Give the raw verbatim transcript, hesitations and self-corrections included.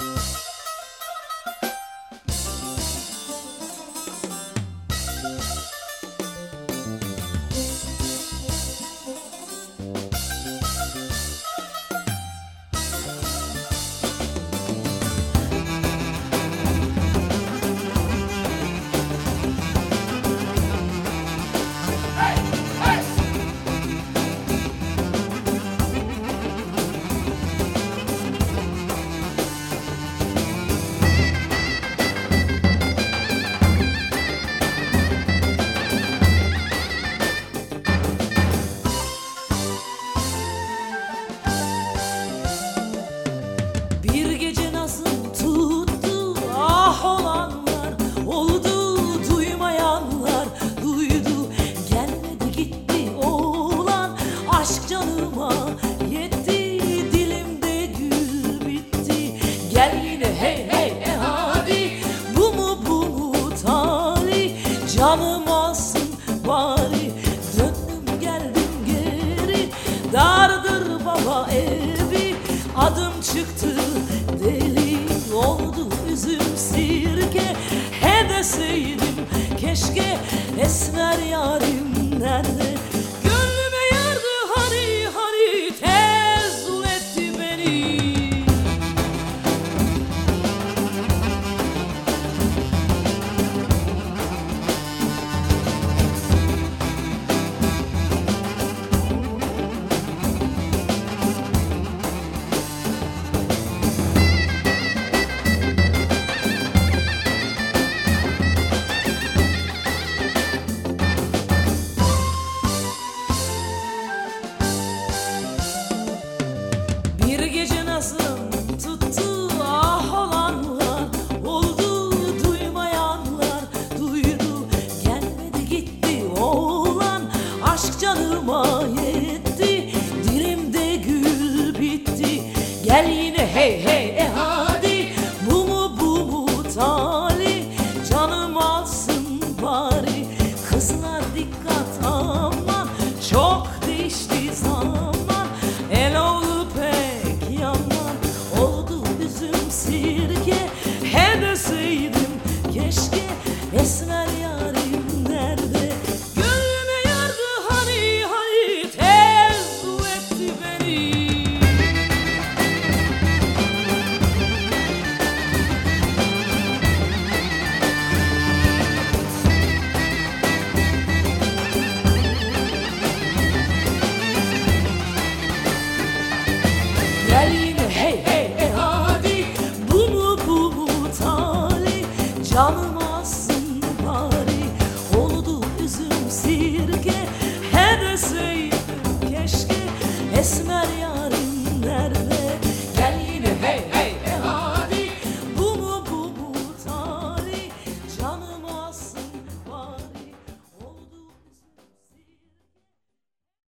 Bir gece nasıl tuttu ah olanlar, oldu duymayanlar duydu. Gelmedi gitti oğlan, aşk canıma yetti, dilimde gül bitti. Gel yine hey hey e hadi, bu mu bu mu talih, canım alsın bari. Döndüm geldim geri, dardır baba evi, adım çıktı deli oldu üzüm sirke. He deseydim keşke, esmer yarim nerede? Gönlüme yardı hani hani, tezzül etti beni. Bir gece nasıl tuttu ah olanlar, oldu duymayanlar duydu. Gelmedi gitti oğlan, aşk canıma yetti, dilimde gül bitti. Gel yine hey hey e hadi, bu mu bu mu talih, canım alsın bari. Kızlar dikkat aman, çok değişti zaman. El oğlu pek yaman oldu üzüm sirke. He deseydim keşke, esmer yarim nerede? Gönlüme yardı hani hani, tezzül etti beni. Gel yine hey hey e hadi, bu mu bu mu talih, canım